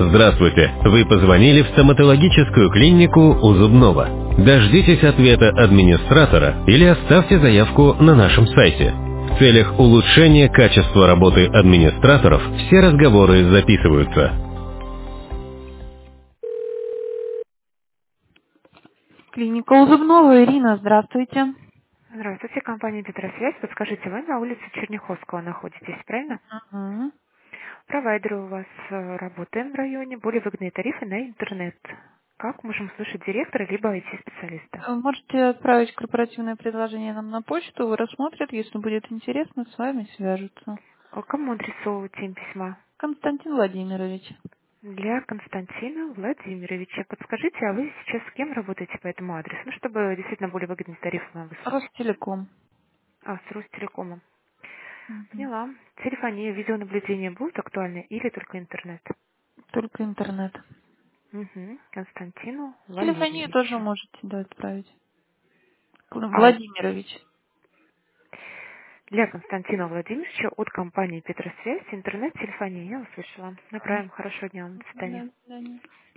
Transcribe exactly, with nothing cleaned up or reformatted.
Здравствуйте! Вы позвонили в стоматологическую клинику у Зубного. Дождитесь ответа администратора или оставьте заявку на нашем сайте. В целях улучшения качества работы администраторов все разговоры записываются. Клиника у Зубного, Ирина, здравствуйте. Здравствуйте, компания Петросвязь. Подскажите, вы на улице Черняховского находитесь, правильно? Мгм. Провайдеры у вас э, работаем в районе, более выгодные тарифы на интернет. Как можем услышать директора либо ай ти-специалиста? Вы можете отправить корпоративное предложение нам на почту, вы рассмотрят, если будет интересно, с вами свяжутся. А кому адресовываете им письма? Константин Владимирович. Для Константина Владимировича. Подскажите, а вы сейчас с кем работаете по этому адресу? Ну, чтобы действительно более выгодный тариф вам выслать. Ростелеком. А, с Ростелекомом. Мгм. Поняла. Телефония, видеонаблюдение будут актуальны или только интернет? Только интернет. Угу. Константину Телефонию тоже Владимировичу. можете, да, отправить. А Владимирович. для Константина Владимировича от компании Петросвязь, интернет-телефония. Я услышала. Мгм. Направим. Хорошего дня вам. До свидания. До свидания.